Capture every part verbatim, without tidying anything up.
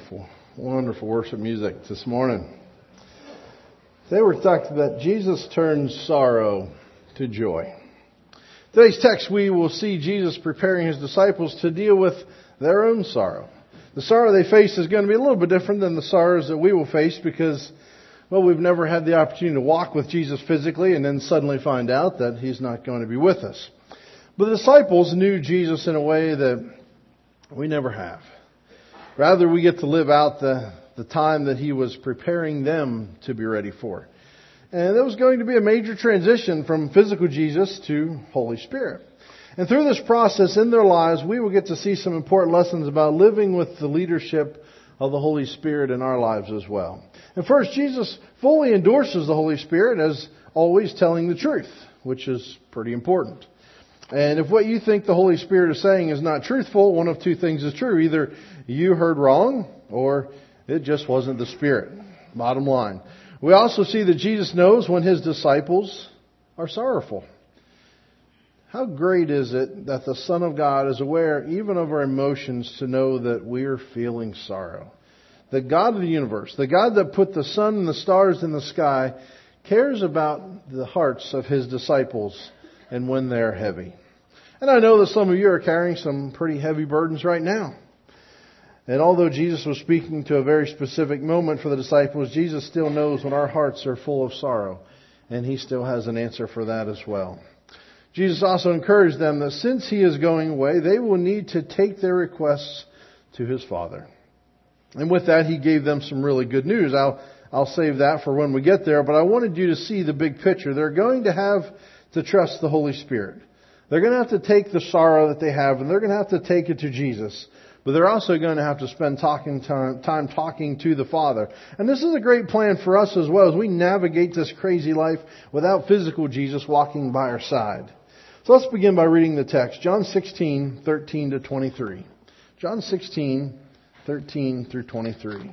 Wonderful, wonderful worship music this morning. Today we're talking about Jesus turns sorrow to joy. Today's text we will see Jesus preparing His disciples to deal with their own sorrow. The sorrow they face is going to be a little bit different than the sorrows that we will face because, well, we've never had the opportunity to walk with Jesus physically and then suddenly find out that He's not going to be with us. But the disciples knew Jesus in a way that we never have. Rather, we get to live out the, the time that He was preparing them to be ready for. And it was going to be a major transition from physical Jesus to Holy Spirit. And through this process in their lives, we will get to see some important lessons about living with the leadership of the Holy Spirit in our lives as well. And first, Jesus fully endorses the Holy Spirit as always telling the truth, which is pretty important. And if what you think the Holy Spirit is saying is not truthful, one of two things is true. Either you heard wrong or it just wasn't the Spirit. Bottom line. We also see that Jesus knows when His disciples are sorrowful. How great is it that the Son of God is aware even of our emotions to know that we're feeling sorrow. The God of the universe, the God that put the sun and the stars in the sky, cares about the hearts of His disciples and when they're heavy. And I know that some of you are carrying some pretty heavy burdens right now. And although Jesus was speaking to a very specific moment for the disciples, Jesus still knows when our hearts are full of sorrow. And He still has an answer for that as well. Jesus also encouraged them that since He is going away, they will need to take their requests to His Father. And with that, He gave them some really good news. I'll, I'll save that for when we get there, but I wanted you to see the big picture. They're going to have to trust the Holy Spirit. They're going to have to take the sorrow that they have, and they're going to have to take it to Jesus. But they're also going to have to spend talking time, time talking to the Father. And this is a great plan for us as well as we navigate this crazy life without physical Jesus walking by our side. So let's begin by reading the text. John sixteen, thirteen to twenty-three. John sixteen, thirteen through twenty-three.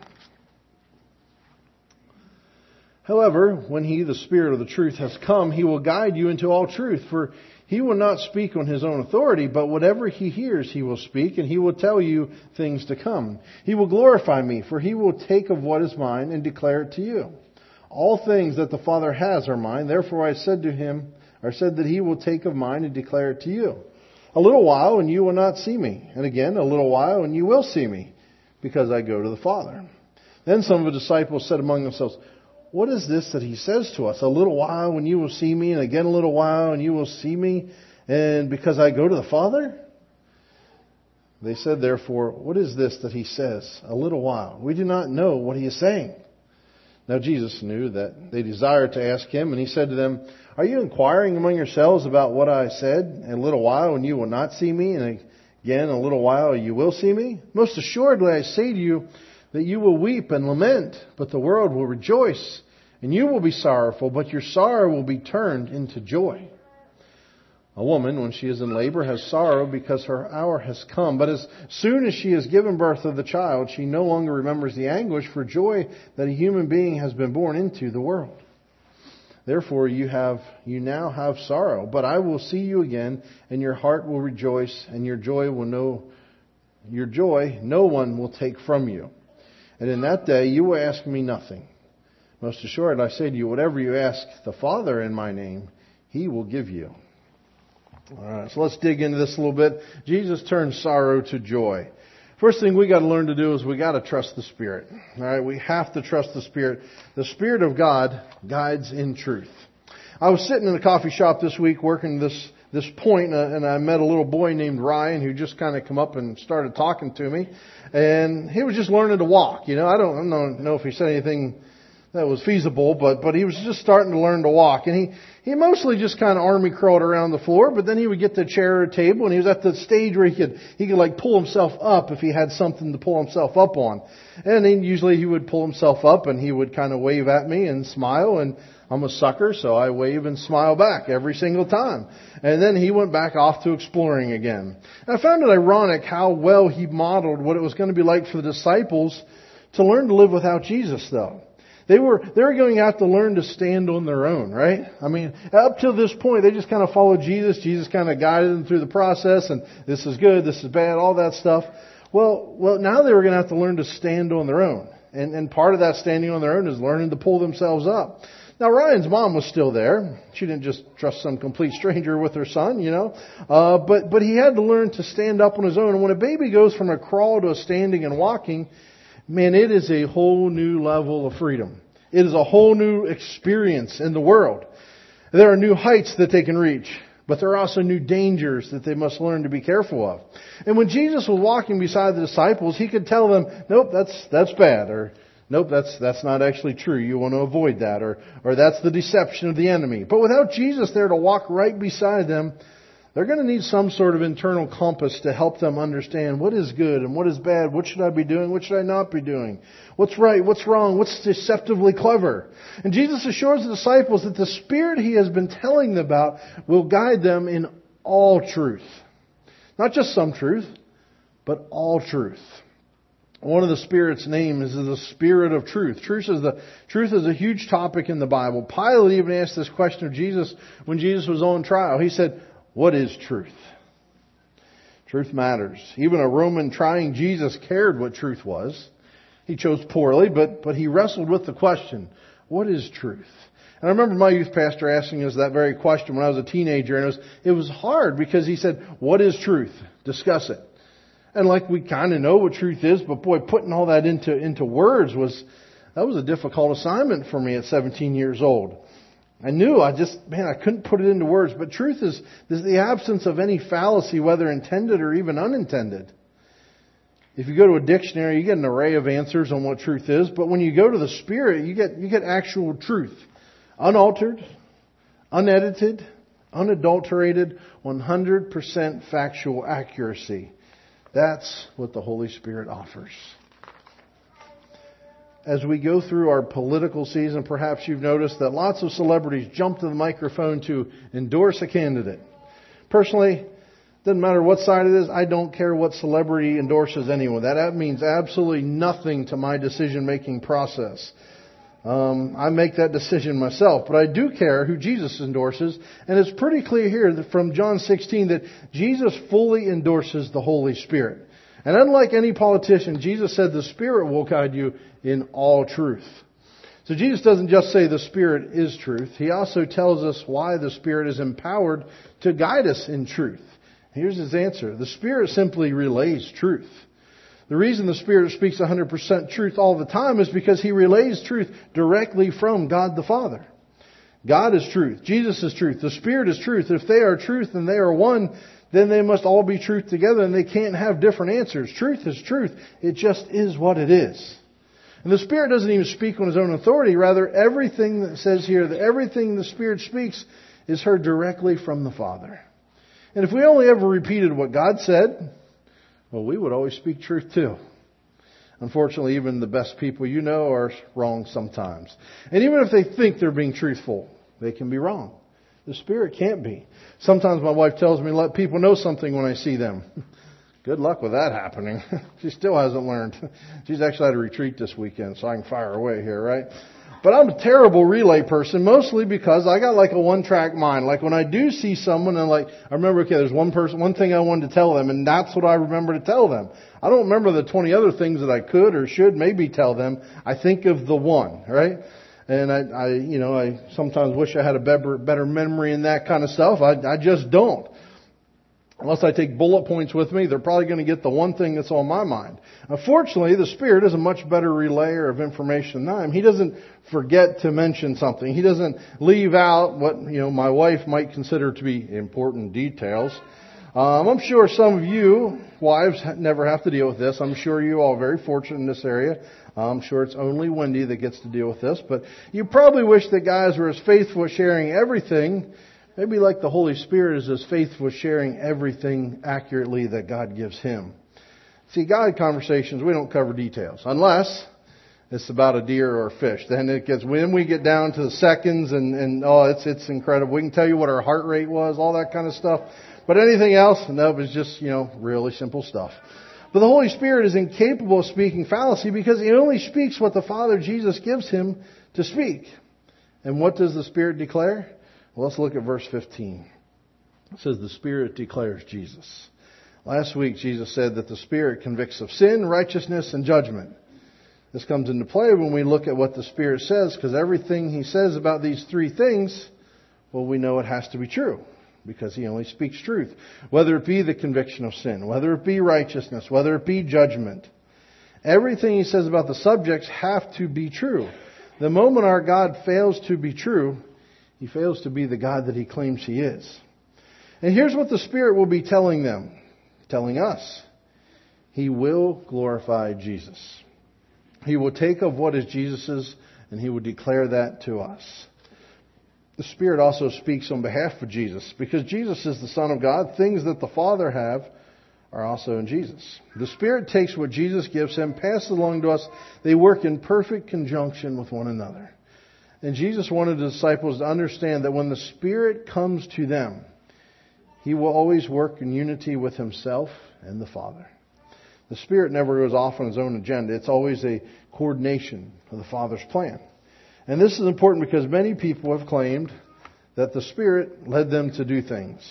However, when He, the Spirit of the truth, has come, He will guide you into all truth. For He will not speak on His own authority, but whatever He hears He will speak, and He will tell you things to come. He will glorify Me, for He will take of what is mine and declare it to you. All things that the Father has are mine. Therefore I said to Him, or said that He will take of mine and declare it to you. A little while and you will not see Me. And again, a little while and you will see Me, because I go to the Father. Then some of the disciples said among themselves, what is this that He says to us? A little while and you will see Me, and again a little while and you will see Me, and because I go to the Father? They said therefore, what is this that He says? A little while. We do not know what He is saying. Now Jesus knew that they desired to ask Him, and He said to them, are you inquiring among yourselves about what I said? A little while and you will not see Me, and again a little while you will see Me? Most assuredly I say to you that you will weep and lament, but the world will rejoice. And you will be sorrowful, but your sorrow will be turned into joy. A woman, when she is in labor, has sorrow because her hour has come. But as soon as she has given birth to the child, she no longer remembers the anguish for joy that a human being has been born into the world. Therefore you have, you now have sorrow, but I will see you again, and your heart will rejoice, and your joy will know, your joy no one will take from you. And in that day you will ask Me nothing. Most assured, I say to you, whatever you ask the Father in My name, He will give you. All right, so let's dig into this a little bit. Jesus turns sorrow to joy. First thing we got to learn to do is we got to trust the Spirit. All right, we have to trust the Spirit. The Spirit of God guides in truth. I was sitting in a coffee shop this week working this this point, uh, and I met a little boy named Ryan who just kind of come up and started talking to me. And he was just learning to walk. You know, I don't, I don't know if he said anything that was feasible, but but he was just starting to learn to walk. And he, he mostly just kind of army crawled around the floor, but then he would get to a chair or a table, and he was at the stage where he could he could like pull himself up if he had something to pull himself up on. And then usually he would pull himself up and he would kind of wave at me and smile, and I'm a sucker, so I wave and smile back every single time. And then he went back off to exploring again. And I found it ironic how well he modeled what it was going to be like for the disciples to learn to live without Jesus, though. They were, they were going to have to learn to stand on their own, right? I mean, up till this point, they just kind of followed Jesus. Jesus kind of guided them through the process, and this is good, this is bad, all that stuff. Well, well, now they were going to have to learn to stand on their own. And, and part of that standing on their own is learning to pull themselves up. Now, Ryan's mom was still there. She didn't just trust some complete stranger with her son, you know. Uh, but, but he had to learn to stand up on his own. And when a baby goes from a crawl to a standing and walking, man, it is a whole new level of freedom. It is a whole new experience in the world. There are new heights that they can reach, but there are also new dangers that they must learn to be careful of. And when Jesus was walking beside the disciples, he could tell them, nope, that's, that's bad, or nope, that's, that's not actually true. You want to avoid that, or, or that's the deception of the enemy. But without Jesus there to walk right beside them, they're going to need some sort of internal compass to help them understand what is good and what is bad. What should I be doing? What should I not be doing? What's right? What's wrong? What's deceptively clever? And Jesus assures the disciples that the Spirit He has been telling them about will guide them in all truth. Not just some truth, but all truth. One of the Spirit's names is the Spirit of truth. Truth is, the, truth is a huge topic in the Bible. Pilate even asked this question of Jesus when Jesus was on trial. He said, what is truth? Truth matters. Even a Roman trying Jesus cared what truth was. He chose poorly, but, but he wrestled with the question, what is truth? And I remember my youth pastor asking us that very question when I was a teenager, and it was, it was hard because he said, what is truth? Discuss it. And like we kind of know what truth is, but boy, putting all that into, into words was, that was a difficult assignment for me at seventeen years old. I knew, I just, man, I couldn't put it into words. But truth is, is the absence of any fallacy, whether intended or even unintended. If you go to a dictionary, you get an array of answers on what truth is. But when you go to the Spirit, you get, you get actual truth. Unaltered, unedited, unadulterated, one hundred percent factual accuracy. That's what the Holy Spirit offers. As we go through our political season, perhaps you've noticed that lots of celebrities jump to the microphone to endorse a candidate. Personally, doesn't matter what side it is, I don't care what celebrity endorses anyone. That means absolutely nothing to my decision-making process. Um, I make that decision myself, but I do care who Jesus endorses, and it's pretty clear here that from John sixteen that Jesus fully endorses the Holy Spirit. And unlike any politician, Jesus said the Spirit will guide you in all truth. So Jesus doesn't just say the Spirit is truth. He also tells us why the Spirit is empowered to guide us in truth. Here's His answer. The Spirit simply relays truth. The reason the Spirit speaks one hundred percent truth all the time is because He relays truth directly from God the Father. God is truth. Jesus is truth. The Spirit is truth. If they are truth and they are one, then they must all be truth together, and they can't have different answers. Truth is truth. It just is what it is. And the Spirit doesn't even speak on His own authority. Rather, everything that says here, that everything the Spirit speaks is heard directly from the Father. And if we only ever repeated what God said, well, we would always speak truth too. Unfortunately, even the best people you know are wrong sometimes. And even if they think they're being truthful, they can be wrong. The Spirit can't be. Sometimes my wife tells me to let people know something when I see them. Good luck with that happening. She still hasn't learned. She's actually had a retreat this weekend, so I can fire away here, right? But I'm a terrible relay person, mostly because I got like a one-track mind. Like when I do see someone and like, I remember, okay, there's one person, one thing I wanted to tell them, and that's what I remember to tell them. I don't remember the twenty other things that I could or should maybe tell them. I think of the one, right? And I, I, you know, I sometimes wish I had a better, better memory and that kind of stuff. I, I just don't. Unless I take bullet points with me, they're probably going to get the one thing that's on my mind. Unfortunately, the Spirit is a much better relayer of information than I am. He doesn't forget to mention something. He doesn't leave out what, you know, my wife might consider to be important details. Um, I'm sure some of you wives never have to deal with this. I'm sure you all are very fortunate in this area. I'm sure it's only Wendy that gets to deal with this. But you probably wish that guys were as faithful at sharing everything, maybe like the Holy Spirit is as faithful at sharing everything accurately that God gives Him. See, God conversations, we don't cover details. Unless it's about a deer or a fish. Then it gets, when we get down to the seconds and, and oh, it's, it's incredible. We can tell you what our heart rate was, all that kind of stuff. But anything else, no, it's just, you know, really simple stuff. But the Holy Spirit is incapable of speaking fallacy because He only speaks what the Father Jesus gives Him to speak. And what does the Spirit declare? Well, let's look at verse fifteen. It says the Spirit declares Jesus. Last week, Jesus said that the Spirit convicts of sin, righteousness, and judgment. This comes into play when we look at what the Spirit says, because everything He says about these three things, well, we know it has to be true, because He only speaks truth. Whether it be the conviction of sin, whether it be righteousness, whether it be judgment. Everything He says about the subjects have to be true. The moment our God fails to be true, He fails to be the God that He claims He is. And here's what the Spirit will be telling them, telling us. He will glorify Jesus. He will take of what is Jesus's and He will declare that to us. The Spirit also speaks on behalf of Jesus. Because Jesus is the Son of God, things that the Father have are also in Jesus. The Spirit takes what Jesus gives Him, passes along to us. They work in perfect conjunction with one another. And Jesus wanted the disciples to understand that when the Spirit comes to them, He will always work in unity with Himself and the Father. The Spirit never goes off on His own agenda. It's always a coordination of the Father's plan. And this is important because many people have claimed that the Spirit led them to do things.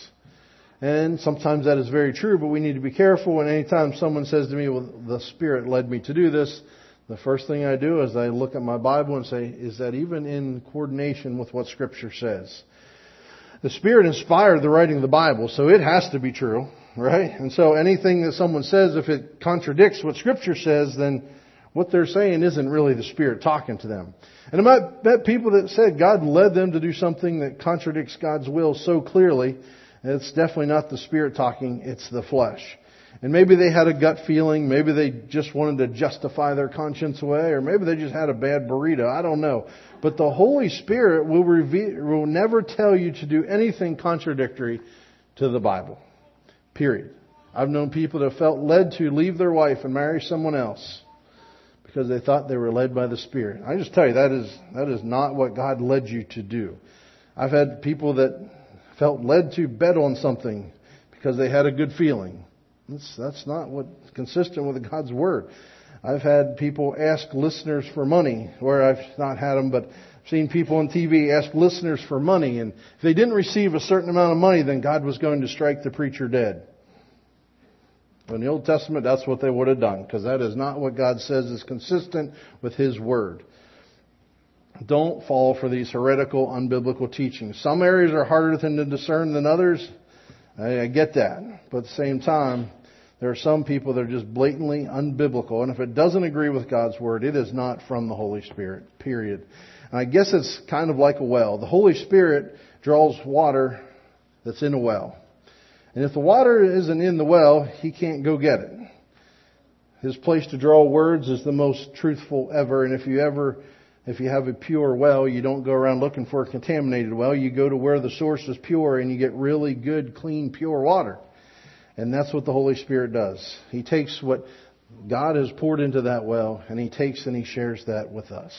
And sometimes that is very true, but we need to be careful. And anytime someone says to me, well, the Spirit led me to do this, the first thing I do is I look at my Bible and say, is that even in coordination with what Scripture says? The Spirit inspired the writing of the Bible, so it has to be true, right? And so anything that someone says, if it contradicts what Scripture says, then what they're saying isn't really the Spirit talking to them. And I might bet people that said God led them to do something that contradicts God's will so clearly, it's definitely not the Spirit talking, it's the flesh. And maybe they had a gut feeling, maybe they just wanted to justify their conscience away, or maybe they just had a bad burrito, I don't know. But the Holy Spirit will reveal, will never tell you to do anything contradictory to the Bible. Period. I've known people that felt led to leave their wife and marry someone else because they thought they were led by the Spirit. I just tell you, that is that is not what God led you to do. I've had people that felt led to bet on something because they had a good feeling. That's, that's not what's consistent with God's Word. I've had people ask listeners for money, where I've not had them, but I've seen people on T V ask listeners for money, and if they didn't receive a certain amount of money, then God was going to strike the preacher dead. In the Old Testament, that's what they would have done, because that is not what God says is consistent with His Word. Don't fall for these heretical, unbiblical teachings. Some areas are harder to discern than others. I, I get that. But at the same time, there are some people that are just blatantly unbiblical. And if it doesn't agree with God's Word, it is not from the Holy Spirit, period. And I guess it's kind of like a well. The Holy Spirit draws water that's in a well. And if the water isn't in the well, He can't go get it. His place to draw words is the most truthful ever. And if you ever, if you have a pure well, you don't go around looking for a contaminated well. You go to where the source is pure and you get really good, clean, pure water. And that's what the Holy Spirit does. He takes what God has poured into that well and He takes and He shares that with us.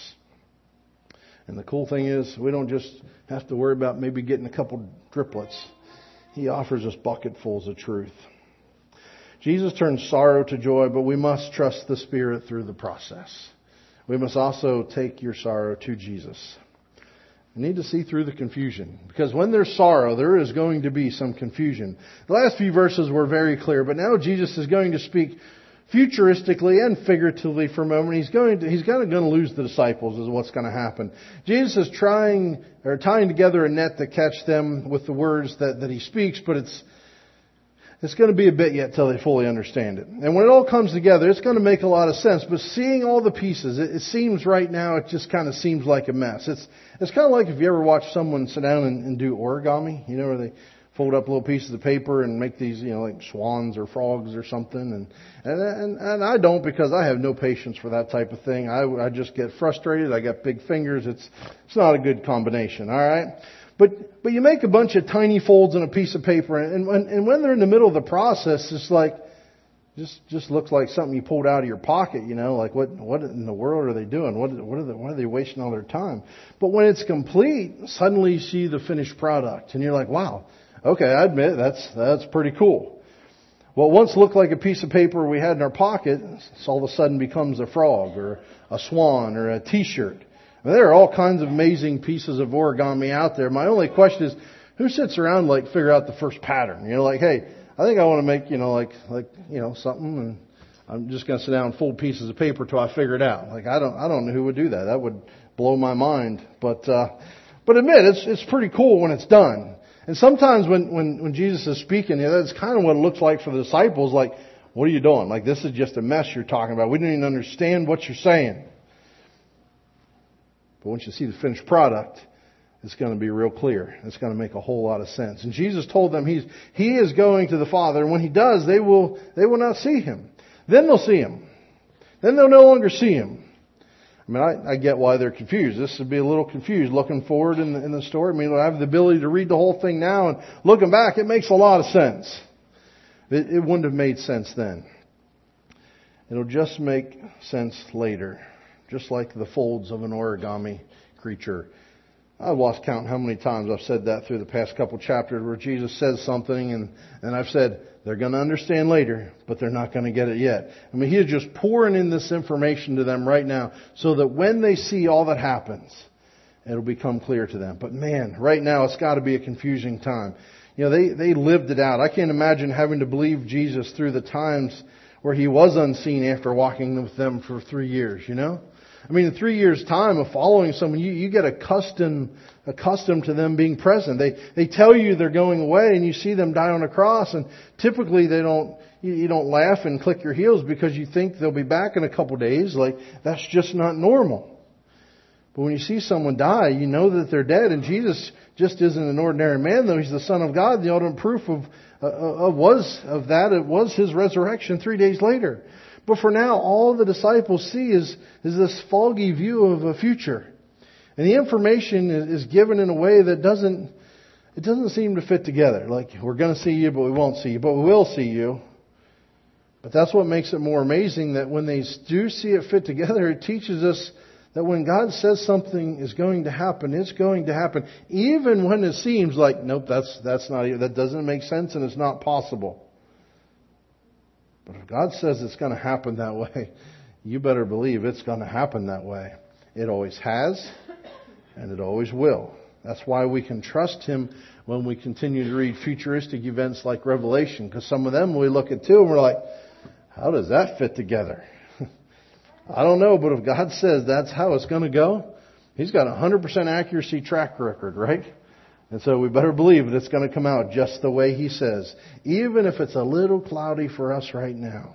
And the cool thing is, we don't just have to worry about maybe getting a couple driplets. He offers us bucketfuls of truth. Jesus turns sorrow to joy, but we must trust the Spirit through the process. We must also take your sorrow to Jesus. You need to see through the confusion. Because when there's sorrow, there is going to be some confusion. The last few verses were very clear, but now Jesus is going to speak futuristically and figuratively for a moment. He's going to, he's kind of going to lose the disciples is what's going to happen. Jesus is trying, or tying together a net to catch them with the words that, that He speaks, but it's, it's going to be a bit yet till they fully understand it. And when it all comes together, it's going to make a lot of sense. But seeing all the pieces, it, it seems right now, it just kind of seems like a mess. It's, it's kind of like if you ever watch someone sit down and, and do origami, you know, where they fold up little pieces of paper and make these, you know, like swans or frogs or something. And, and, and, and I don't, because I have no patience for that type of thing. I, I just get frustrated. I got big fingers. It's, it's not a good combination. All right. But, but you make a bunch of tiny folds on a piece of paper, and when, and when they're in the middle of the process, it's like, just, just looks like something you pulled out of your pocket, you know, like what, what in the world are they doing? What, what are they, why are they wasting all their time? But when it's complete, suddenly you see the finished product and you're like, wow, okay, I admit that's, that's pretty cool. What once looked like a piece of paper we had in our pocket, all of a sudden becomes a frog or a swan or a t-shirt. There are all kinds of amazing pieces of origami out there. My only question is, who sits around like figure out the first pattern? You know, like, hey, I think I want to make, you know, like, like, you know, something, and I'm just going to sit down and fold pieces of paper till I figure it out. Like, I don't, I don't know who would do that. That would blow my mind. But, uh, but admit, it's, it's pretty cool when it's done. And sometimes when, when, when Jesus is speaking, you know, that's kind of what it looks like for the disciples. Like, what are you doing? Like, this is just a mess you're talking about. We don't even understand what you're saying. But once you see the finished product, it's going to be real clear. It's going to make a whole lot of sense. And Jesus told them he's, He is going to the Father. And when He does, they will, they will not see Him. Then they'll see Him. Then they'll no longer see Him. I mean, I, I get why they're confused. This would be a little confused looking forward in the, in the story. I mean, I have the ability to read the whole thing now, and looking back, it makes a lot of sense. It, it wouldn't have made sense then. It'll just make sense later. Just like the folds of an origami creature. I've lost count how many times I've said that through the past couple chapters where Jesus says something and, and I've said, they're going to understand later, but they're not going to get it yet. I mean, He is just pouring in this information to them right now so that when they see all that happens, it'll become clear to them. But man, right now it's got to be a confusing time. You know, they, they lived it out. I can't imagine having to believe Jesus through the times where He was unseen after walking with them for three years, you know? I mean, in three years' time of following someone, you, you get accustomed accustomed to them being present. They they tell you they're going away, and you see them die on a cross, and typically they don't you, you don't laugh and click your heels because you think they'll be back in a couple days. Like, that's just not normal. But when you see someone die, you know that they're dead, and Jesus just isn't an ordinary man, though He's the Son of God. The ultimate proof of uh, of was of that it was His resurrection three days later. But for now, all the disciples see is, is this foggy view of a future. And the information is given in a way that doesn't, it doesn't seem to fit together. Like, we're going to see you, but we won't see you, but we will see you. But that's what makes it more amazing, that when they do see it fit together, it teaches us that when God says something is going to happen, it's going to happen. Even when it seems like, nope, that's, that's not, that doesn't make sense and it's not possible. But if God says it's going to happen that way, you better believe it's going to happen that way. It always has, and it always will. That's why we can trust Him when we continue to read futuristic events like Revelation. Because some of them we look at too and we're like, how does that fit together? I don't know, but if God says that's how it's going to go, He's got a one hundred percent accuracy track record, right? And so we better believe that it's going to come out just the way He says, even if it's a little cloudy for us right now.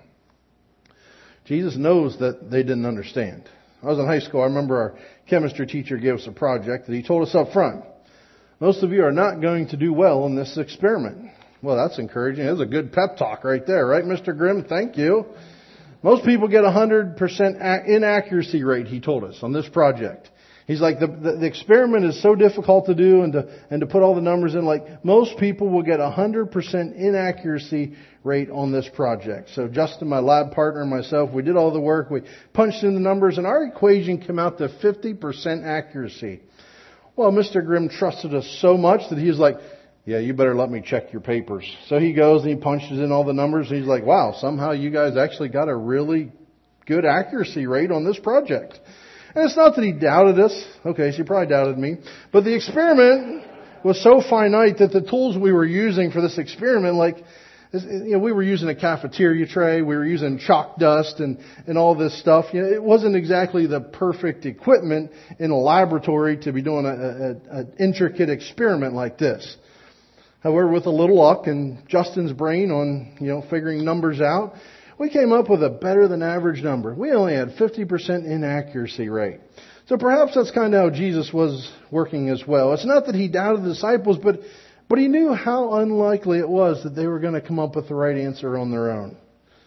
Jesus knows that they didn't understand. I was in high school. I remember our chemistry teacher gave us a project that he told us up front. Most of you are not going to do well in this experiment. Well, that's encouraging. That's a good pep talk right there, right, Mister Grimm? Thank you. Most people get a one hundred percent inaccuracy rate, he told us, on this project. He's like, the, the, the experiment is so difficult to do and to, and to put all the numbers in. Like, most people will get a one hundred percent inaccuracy rate on this project. So Justin, my lab partner, and myself, we did all the work. We punched in the numbers, and our equation came out to fifty percent accuracy. Well, Mister Grimm trusted us so much that he was like, yeah, you better let me check your papers. So he goes and he punches in all the numbers, and he's like, wow, somehow you guys actually got a really good accuracy rate on this project. And it's not that he doubted us. Okay, so he probably doubted me. But the experiment was so finite that the tools we were using for this experiment, like, you know, we were using a cafeteria tray, we were using chalk dust and, and all this stuff. You know, it wasn't exactly the perfect equipment in a laboratory to be doing an intricate experiment like this. However, with a little luck and Justin's brain on, you know, figuring numbers out, we came up with a better than average number. We only had fifty percent inaccuracy rate. So perhaps that's kind of how Jesus was working as well. It's not that He doubted the disciples, but, but He knew how unlikely it was that they were going to come up with the right answer on their own.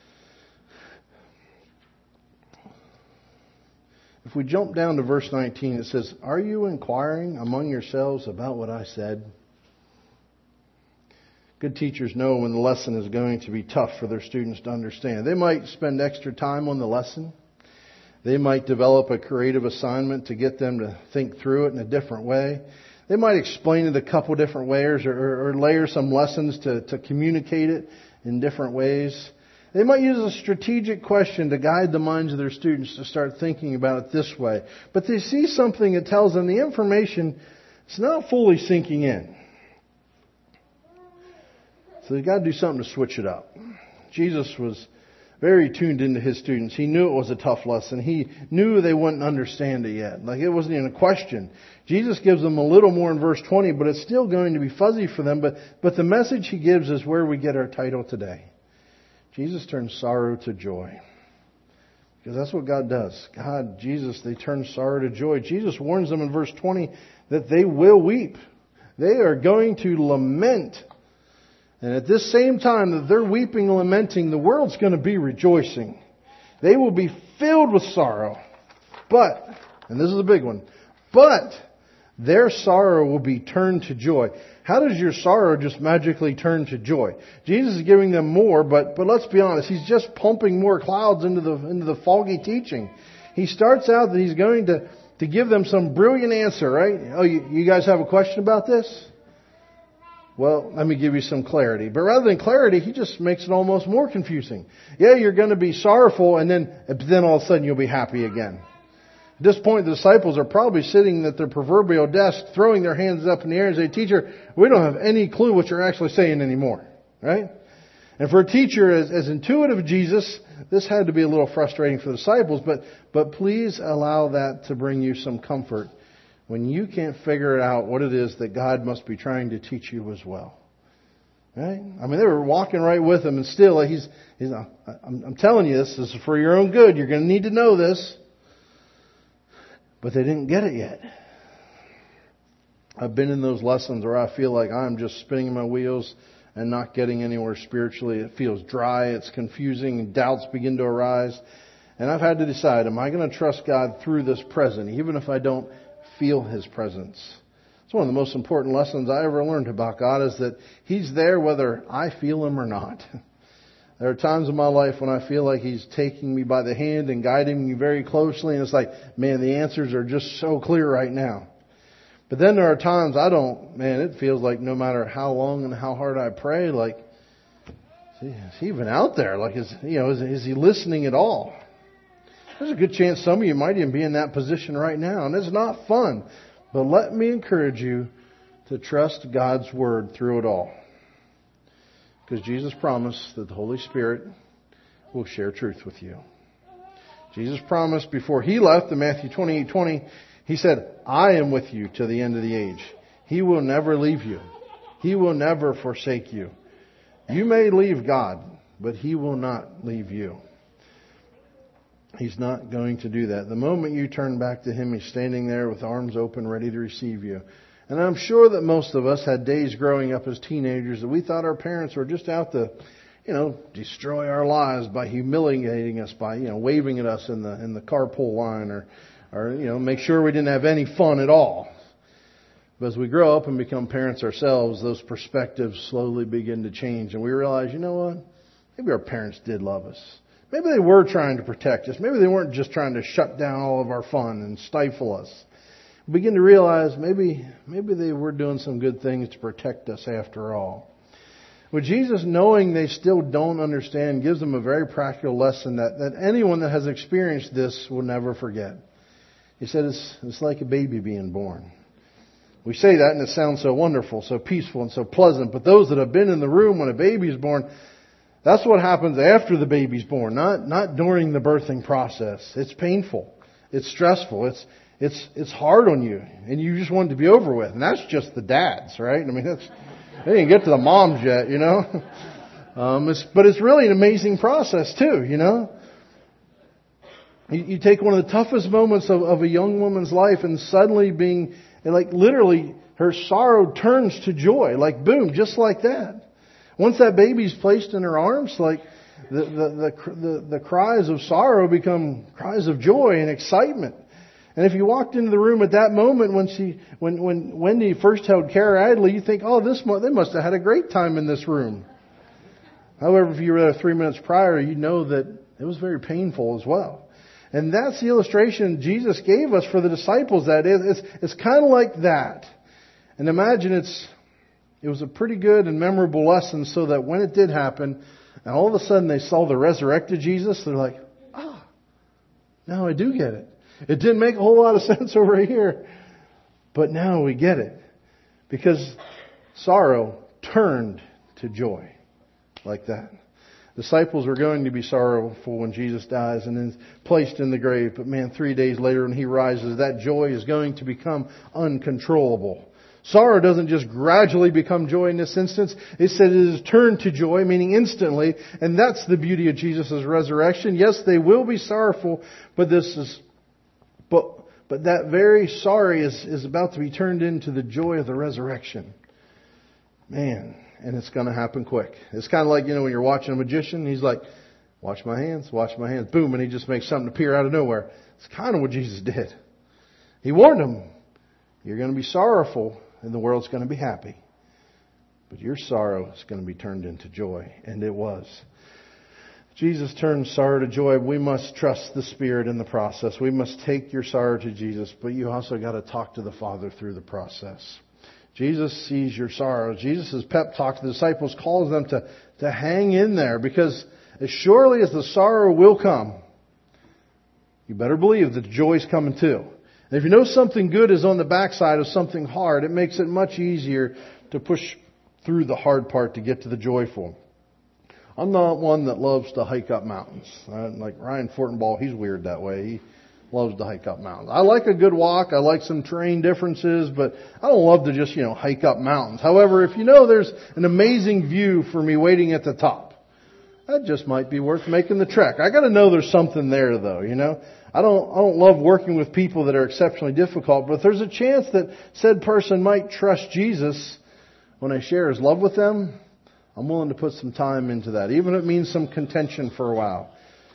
If we jump down to verse nineteen, it says, "Are you inquiring among yourselves about what I said?" Good teachers know when the lesson is going to be tough for their students to understand. They might spend extra time on the lesson. They might develop a creative assignment to get them to think through it in a different way. They might explain it a couple different ways or, or, or layer some lessons to, to communicate it in different ways. They might use a strategic question to guide the minds of their students to start thinking about it this way. But they see something that tells them the information is not fully sinking in. So they've got to do something to switch it up. Jesus was very tuned into his students. He knew it was a tough lesson. He knew they wouldn't understand it yet. Like, it wasn't even a question. Jesus gives them a little more in verse twenty, but it's still going to be fuzzy for them. But, but the message he gives is where we get our title today. Jesus turns sorrow to joy. Because that's what God does. God, Jesus, they turn sorrow to joy. Jesus warns them in verse twenty that they will weep. They are going to lament. And at this same time that they're weeping and lamenting, the world's going to be rejoicing. They will be filled with sorrow. But, and this is a big one, but their sorrow will be turned to joy. How does your sorrow just magically turn to joy? Jesus is giving them more, but, but let's be honest, He's just pumping more clouds into the, into the foggy teaching. He starts out that He's going to, to give them some brilliant answer, right? Oh, you, you guys have a question about this? Well, let me give you some clarity. But rather than clarity, He just makes it almost more confusing. Yeah, you're going to be sorrowful, and then, then all of a sudden you'll be happy again. At this point, the disciples are probably sitting at their proverbial desk, throwing their hands up in the air and say, "Teacher, we don't have any clue what you're actually saying anymore." Right? And for a teacher as, as intuitive as Jesus, this had to be a little frustrating for the disciples, but, but please allow that to bring you some comfort when you can't figure out what it is that God must be trying to teach you as well. Right? I mean, they were walking right with Him, and still, He's, he's I'm, I'm telling you this, this is for your own good. You're going to need to know this. But they didn't get it yet. I've been in those lessons where I feel like I'm just spinning my wheels and not getting anywhere spiritually. It feels dry, it's confusing, and doubts begin to arise. And I've had to decide, am I going to trust God through this present, even if I don't feel His presence? It's one of the most important lessons I ever learned about God, is that He's there whether I feel Him or not. There are times in my life when I feel like He's taking me by the hand and guiding me very closely, and it's like, man, the answers are just so clear right now. But then there are times I don't, man, it feels like no matter how long and how hard I pray, like, is He even out there? Like, is, you know, is, is He listening at all? There's a good chance some of you might even be in that position right now, and it's not fun. But let me encourage you to trust God's Word through it all. Because Jesus promised that the Holy Spirit will share truth with you. Jesus promised before He left in Matthew twenty-eight twenty, He said, "I am with you to the end of the age." He will never leave you. He will never forsake you. You may leave God, but He will not leave you. He's not going to do that. The moment you turn back to Him, He's standing there with arms open, ready to receive you. And I'm sure that most of us had days growing up as teenagers that we thought our parents were just out to, you know, destroy our lives by humiliating us, by, you know, waving at us in the in the carpool line, or, or you know, make sure we didn't have any fun at all. But as we grow up and become parents ourselves, those perspectives slowly begin to change, and we realize, you know what? Maybe our parents did love us. Maybe they were trying to protect us. Maybe they weren't just trying to shut down all of our fun and stifle us. Begin to realize maybe maybe they were doing some good things to protect us after all. But Jesus, knowing they still don't understand, gives them a very practical lesson that, that anyone that has experienced this will never forget. He said it's, it's like a baby being born. We say that and it sounds so wonderful, so peaceful and so pleasant. But those that have been in the room when a baby is born, that's what happens after the baby's born, not, not during the birthing process. It's painful. It's stressful. It's It's it's hard on you, and you just want it to be over with. And that's just the dads, right? I mean, that's they didn't get to the moms yet, you know. Um, it's, but it's really an amazing process too, you know. You, you take one of the toughest moments of, of a young woman's life, and suddenly being, and like literally, her sorrow turns to joy, like boom, just like that. Once that baby's placed in her arms, like the the the the, the cries of sorrow become cries of joy and excitement. And if you walked into the room at that moment when she, when, when Wendy first held Kara Adley, you think, oh, this they must have had a great time in this room. However, if you were there three minutes prior, you know that it was very painful as well. And that's the illustration Jesus gave us for the disciples. That is, it's, it's kind of like that. And imagine it's, it was a pretty good and memorable lesson, so that when it did happen, and all of a sudden they saw the resurrected Jesus, they're like, ah, now I do get it. It didn't make a whole lot of sense over here, but now we get it. Because sorrow turned to joy. like that. Disciples are going to be sorrowful when Jesus dies and is placed in the grave. But man, three days later when He rises, that joy is going to become uncontrollable. Sorrow doesn't just gradually become joy in this instance. It said it is turned to joy, meaning instantly. And that's the beauty of Jesus' resurrection. Yes, they will be sorrowful, but this is, but, but that very sorry is, is about to be turned into the joy of the resurrection. Man, and it's going to happen quick. It's kind of like, you know, when you're watching a magician, he's like, watch my hands, watch my hands. Boom, and he just makes something appear out of nowhere. It's kind of what Jesus did. He warned them, you're going to be sorrowful and the world's going to be happy. But your sorrow is going to be turned into joy. And it was. Jesus turned sorrow to joy. We must trust the Spirit in the process. We must take your sorrow to Jesus. But you also got to talk to the Father through the process. Jesus sees your sorrow. Jesus' pep talk to the disciples calls them to, to hang in there. Because as surely as the sorrow will come, you better believe that the joy's coming too. And if you know something good is on the backside of something hard, it makes it much easier to push through the hard part to get to the joyful. I'm not one that loves to hike up mountains. Uh, like Ryan Fortenbaugh, he's weird that way. He loves to hike up mountains. I like a good walk. I like some terrain differences, but I don't love to just, you know, hike up mountains. However, if you know there's an amazing view for me waiting at the top, that just might be worth making the trek. I got to know there's something there, though, you know. I don't, I don't love working with people that are exceptionally difficult, but if there's a chance that said person might trust Jesus when I share His love with them, I'm willing to put some time into that, even if it means some contention for a while.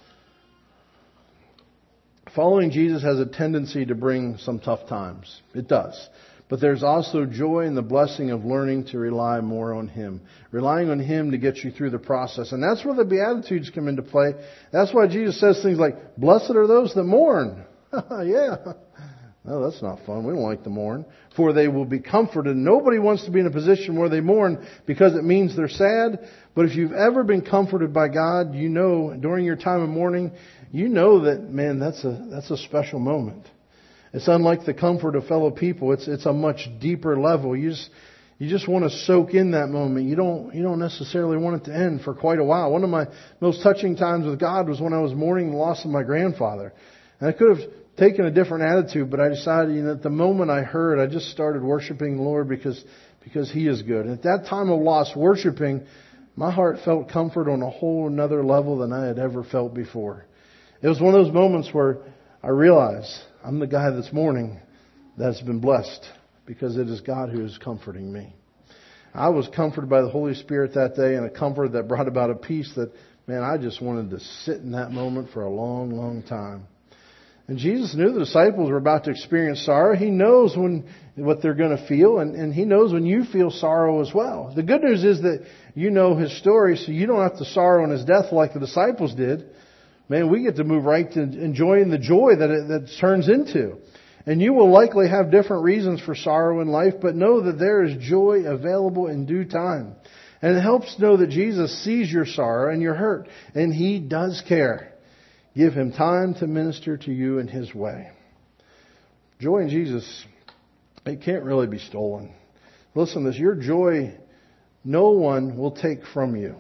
Following Jesus has a tendency to bring some tough times. It does. But there's also joy in the blessing of learning to rely more on Him. Relying on Him to get you through the process. And that's where the Beatitudes come into play. That's why Jesus says things like, blessed are those that mourn. Yeah. No, that's not fun. We don't like to mourn. For they will be comforted. Nobody wants to be in a position where they mourn because it means they're sad. But if you've ever been comforted by God, you know during your time of mourning, you know that, man, that's a that's a special moment. It's unlike the comfort of fellow people. It's it's a much deeper level. You just you just want to soak in that moment. You don't you don't necessarily want it to end for quite a while. One of my most touching times with God was when I was mourning the loss of my grandfather. And I could have taken a different attitude, but I decided, you know, at the moment I heard, I just started worshiping the Lord because because He is good. And at that time of loss, worshiping, my heart felt comfort on a whole another level than I had ever felt before. It was one of those moments where I realized I'm the guy that's mourning that's been blessed because it is God who is comforting me. I was comforted by the Holy Spirit that day, and a comfort that brought about a peace that, man, I just wanted to sit in that moment for a long, long time. And Jesus knew the disciples were about to experience sorrow. He knows when what they're going to feel, and, and He knows when you feel sorrow as well. The good news is that you know His story, so you don't have to sorrow in His death like the disciples did. Man, we get to move right to enjoying the joy that it that turns into. And you will likely have different reasons for sorrow in life, but know that there is joy available in due time. And it helps know that Jesus sees your sorrow and your hurt, and He does care. Give Him time to minister to you in His way. Joy in Jesus, it can't really be stolen. Listen to this, your joy, no one will take from you.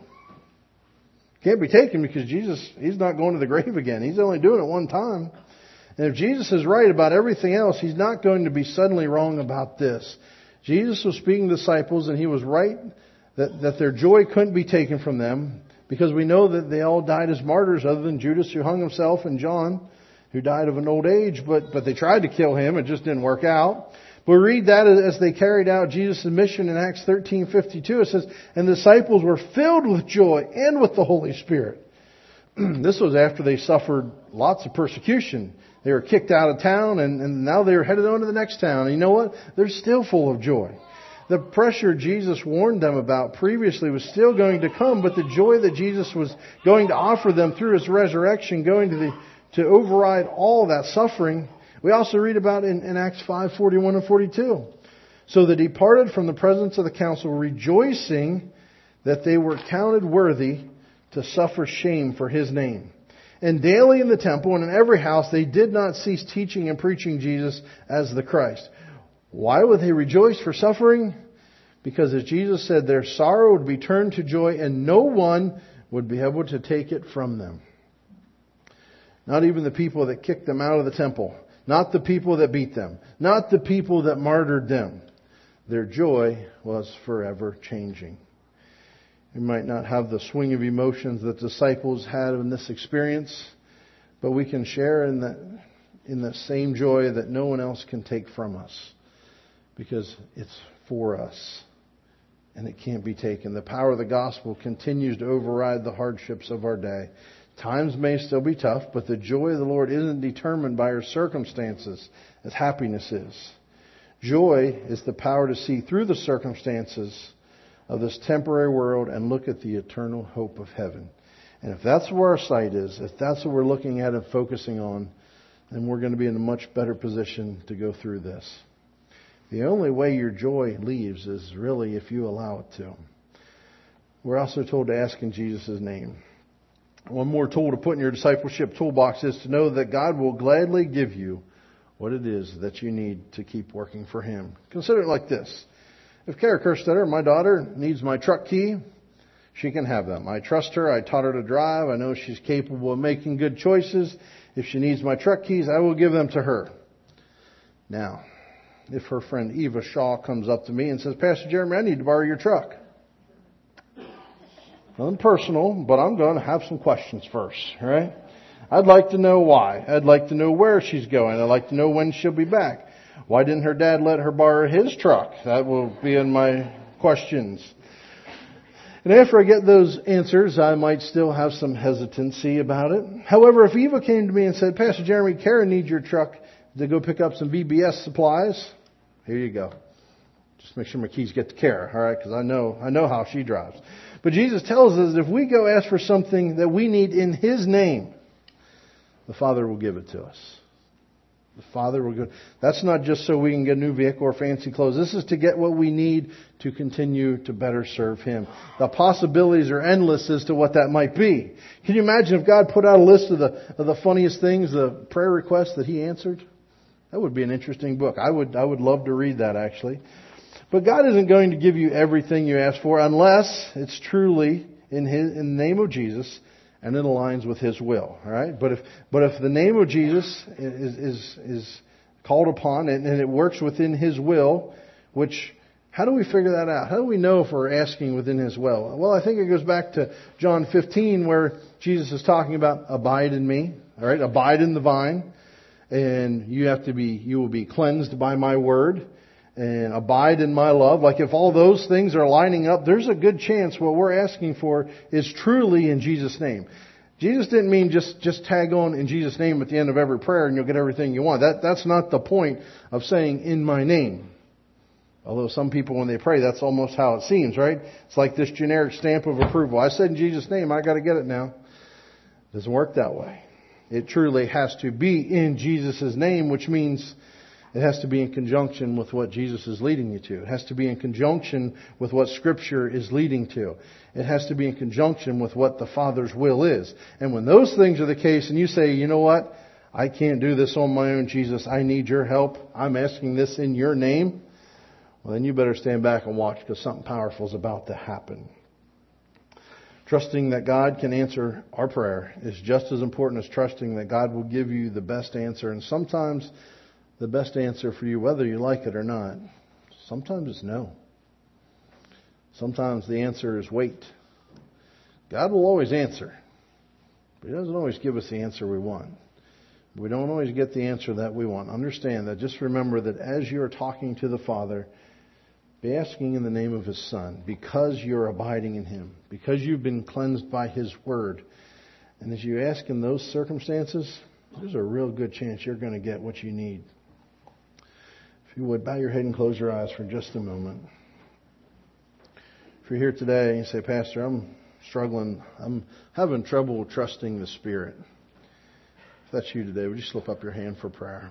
Can't be taken because Jesus, He's not going to the grave again. He's only doing it one time. And if Jesus is right about everything else, He's not going to be suddenly wrong about this. Jesus was speaking to disciples, and He was right that, that their joy couldn't be taken from them, because we know that they all died as martyrs other than Judas, who hung himself, and John, who died of an old age, but, but they tried to kill him. It just didn't work out. But we read that as they carried out Jesus' mission in Acts thirteen fifty-two. It says, and the disciples were filled with joy and with the Holy Spirit. This was after they suffered lots of persecution. They were kicked out of town, and, and now they were headed on to the next town. And you know what? They're still full of joy. The pressure Jesus warned them about previously was still going to come, but the joy that Jesus was going to offer them through His resurrection, going to the, to override all that suffering, we also read about in, in Acts five forty-one and forty-two. So they departed from the presence of the council, rejoicing that they were counted worthy to suffer shame for His name. And daily in the temple and in every house they did not cease teaching and preaching Jesus as the Christ. Why would they rejoice for suffering? Because as Jesus said, their sorrow would be turned to joy and no one would be able to take it from them. Not even the people that kicked them out of the temple. Not the people that beat them. Not the people that martyred them. Their joy was forever changing. We might not have the swing of emotions that the disciples had in this experience, but we can share in that, in the same joy that no one else can take from us. Because it's for us. And it can't be taken. The power of the gospel continues to override the hardships of our day. Times may still be tough, but the joy of the Lord isn't determined by our circumstances as happiness is. Joy is the power to see through the circumstances of this temporary world and look at the eternal hope of heaven. And if that's where our sight is, if that's what we're looking at and focusing on, then we're going to be in a much better position to go through this. The only way your joy leaves is really if you allow it to. We're also told to ask in Jesus' name. One more tool to put in your discipleship toolbox is to know that God will gladly give you what it is that you need to keep working for Him. Consider it like this. If Kara Kerstetter, my daughter, needs my truck key, she can have them. I trust her. I taught her to drive. I know she's capable of making good choices. If she needs my truck keys, I will give them to her. Now, if her friend Eva Shaw comes up to me and says, Pastor Jeremy, I need to borrow your truck. Nothing personal, but I'm going to have some questions first, right? I'd like to know why. I'd like to know where she's going. I'd like to know when she'll be back. Why didn't her dad let her borrow his truck? That will be in my questions. And after I get those answers, I might still have some hesitancy about it. However, if Eva came to me and said, Pastor Jeremy, Karen needs your truck to go pick up some V B S supplies, here you go. Just make sure my keys get to Kara, all right? Because I know, I know how she drives. But Jesus tells us that if we go ask for something that we need in His name, the Father will give it to us. The Father will give. That's not just so we can get a new vehicle or fancy clothes. This is to get what we need to continue to better serve Him. The possibilities are endless as to what that might be. Can you imagine if God put out a list of the of the funniest things, the prayer requests that He answered? That would be an interesting book. I would I would love to read that actually. But God isn't going to give you everything you ask for unless it's truly in His in the name of Jesus and it aligns with His will. All right. But if but if the name of Jesus is is is called upon and, and it works within His will, which how do we figure that out? How do we know if we're asking within His will? Well, I think it goes back to John fifteen where Jesus is talking about abide in me. All right, abide in the vine. And you have to be, you will be cleansed by my word and abide in my love. Like if all those things are lining up, there's a good chance what we're asking for is truly in Jesus' name. Jesus didn't mean just, just tag on in Jesus' name at the end of every prayer and you'll get everything you want. That, that's not the point of saying in my name. Although some people when they pray, that's almost how it seems, right? It's like this generic stamp of approval. I said in Jesus' name, I got to get it now. It doesn't work that way. It truly has to be in Jesus' name, which means it has to be in conjunction with what Jesus is leading you to. It has to be in conjunction with what Scripture is leading to. It has to be in conjunction with what the Father's will is. And when those things are the case and you say, you know what, I can't do this on my own, Jesus, I need your help. I'm asking this in your name. Well, then you better stand back and watch because something powerful is about to happen. Trusting that God can answer our prayer is just as important as trusting that God will give you the best answer. And sometimes the best answer for you, whether you like it or not, sometimes it's no. Sometimes the answer is wait. God will always answer, but He doesn't always give us the answer we want. We don't always get the answer that we want. Understand that. Just remember that as you're talking to the Father, be asking in the name of His Son, because you're abiding in Him, because you've been cleansed by His Word. And as you ask in those circumstances, there's a real good chance you're going to get what you need. If you would, bow your head and close your eyes for just a moment. If you're here today and you say, Pastor, I'm struggling, I'm having trouble trusting the Spirit. If that's you today, would you slip up your hand for prayer?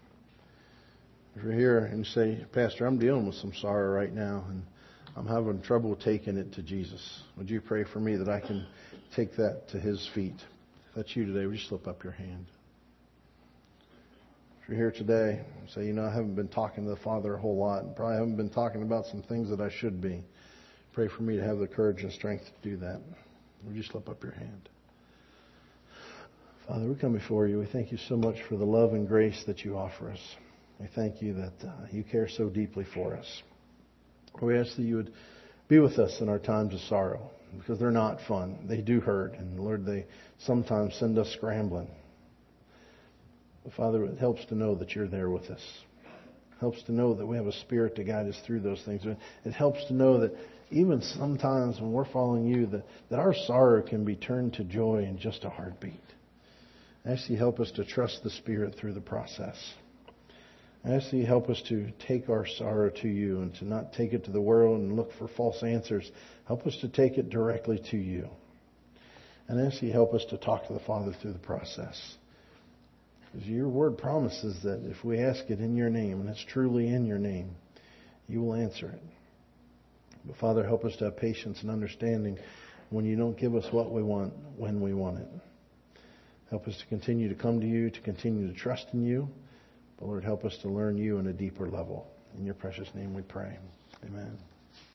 If you're here and you say, Pastor, I'm dealing with some sorrow right now and I'm having trouble taking it to Jesus. Would you pray for me that I can take that to His feet? If that's you today, would you slip up your hand? If you're here today, say, you know, I haven't been talking to the Father a whole lot, and probably haven't been talking about some things that I should be. Pray for me to have the courage and strength to do that. Would you slip up your hand? Father, we come before you. We thank you so much for the love and grace that you offer us. We thank you that uh, you care so deeply for us. We ask that you would be with us in our times of sorrow, because they're not fun. They do hurt. And Lord, they sometimes send us scrambling. But Father, it helps to know that you're there with us. It helps to know that we have a Spirit to guide us through those things. It helps to know that even sometimes when we're following you, that, that our sorrow can be turned to joy in just a heartbeat. I ask you help us to trust the Spirit through the process. I ask you help us to take our sorrow to you and to not take it to the world and look for false answers. Help us to take it directly to you. And I ask you help us to talk to the Father through the process. Because your word promises that if we ask it in your name, and it's truly in your name, you will answer it. But Father, help us to have patience and understanding when you don't give us what we want, when we want it. Help us to continue to come to you, to continue to trust in you. But Lord, help us to learn you on a deeper level. In your precious name we pray. Amen.